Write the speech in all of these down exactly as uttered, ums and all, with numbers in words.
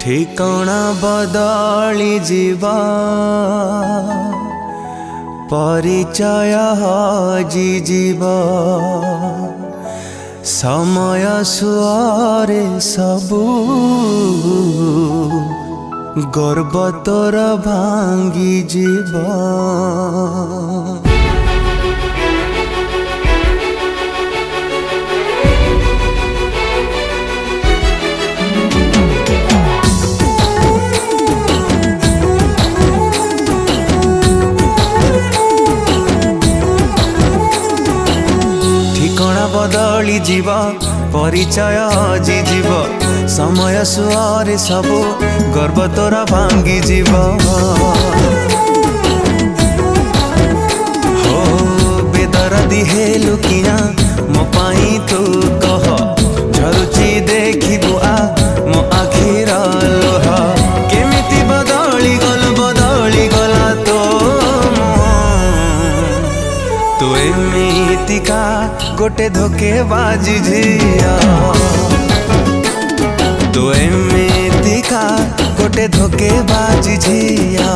ठिकाना बदली जीवा परिचय हजि जीवा समय सुआरे सबू गर्व तोर भांगी जीवा। ठिकाना बदली जीव परिचय हजि जीव समय सुआरे सबू गर्व तोरा भांगी जीव। हो बेदरदी हेलु किना मो पाई तू कह झरुची देखिबु आ मो आखिर लोह केमिति बदली गल बदली गला तो तू एमितिका गोटे धोके बाजी झिया तू एमितिका गोटे धोके बाजी झिया।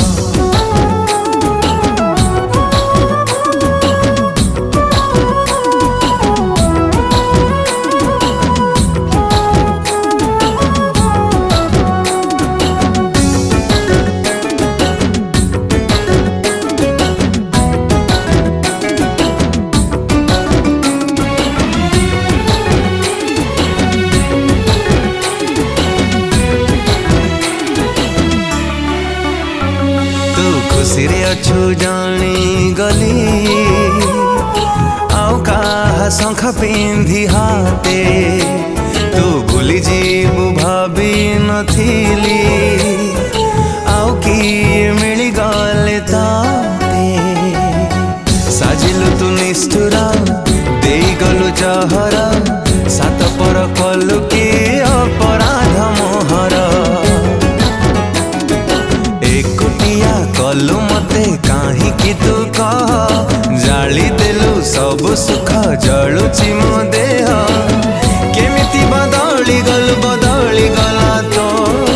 खुशीरे अच्छु जानी गली आउ काहा शंख पिंधि हाते तू भूली जीवु भाभी नथिली आउ किए मिली गले ताते साजिलु तू निष्ठुर देई गलु जहर सात पर कलु कि अपराध मोहर एकुटिया कलु मते काहे कि तू कह जाली देलु सब सुख जलुची मो देह केमिति बदली गल बदली गला तो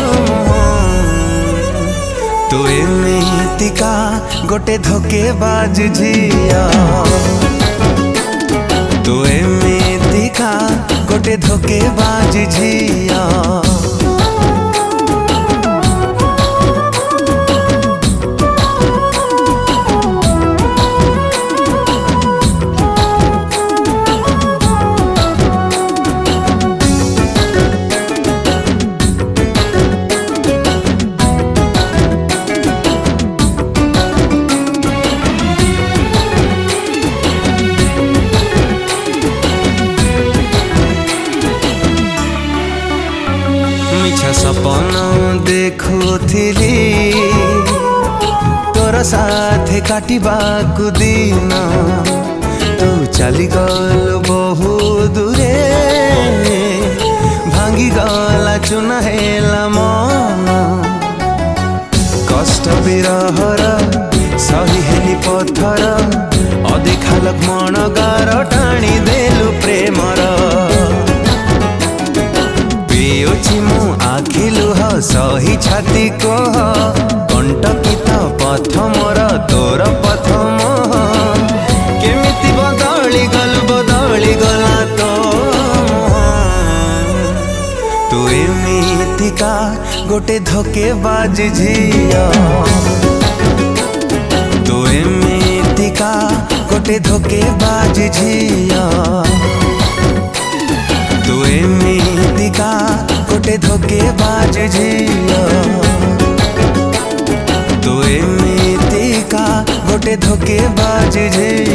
तू एमितिका गोटे धोके बाज झिया तू एमितिका गोटे धोके बाज झिया। मिछा सपन देखुथिली तोर साथे काटिबाकु दिन तू चली गल बहु दूरे भांगी गला चुना हेला मन कष्ट विरहर सही हेली पत्थर अदेखा लक्ष्मण गार टाणी देलु प्रेमर पियुछि मु आखि लुह सही छाती कह कंटकित पथ मोर तोर पथ मोह केमिति बदली गल बदली गला तो तू एमितिका गोटे धोके बाज झिया तू एमितिका गोटे धोके बाज झिया तू एमितिका गोटे धोके बाज झिया तू एमितिका गोटे धोके बाज झिया।